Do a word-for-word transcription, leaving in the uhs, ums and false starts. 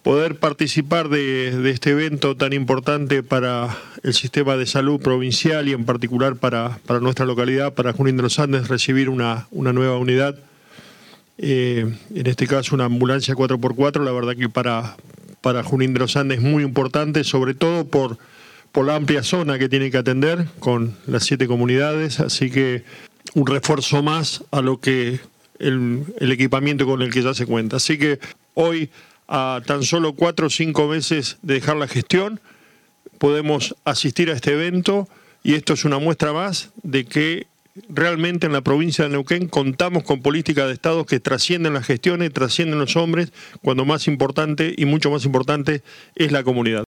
poder participar de, de este evento tan importante para el sistema de salud provincial y en particular para, para nuestra localidad, para Junín de los Andes, recibir una, una nueva unidad, eh, en este caso una ambulancia cuatro por cuatro, la verdad que para, para Junín de los Andes es muy importante, sobre todo por, por la amplia zona que tiene que atender con las siete comunidades, así que un refuerzo más a lo que el, el equipamiento con el que ya se cuenta. Así que hoy, a tan solo cuatro o cinco meses de dejar la gestión, podemos asistir a este evento y esto es una muestra más de que realmente en la provincia de Neuquén contamos con políticas de Estado que trascienden las gestiones, trascienden los hombres, cuando más importante y mucho más importante es la comunidad.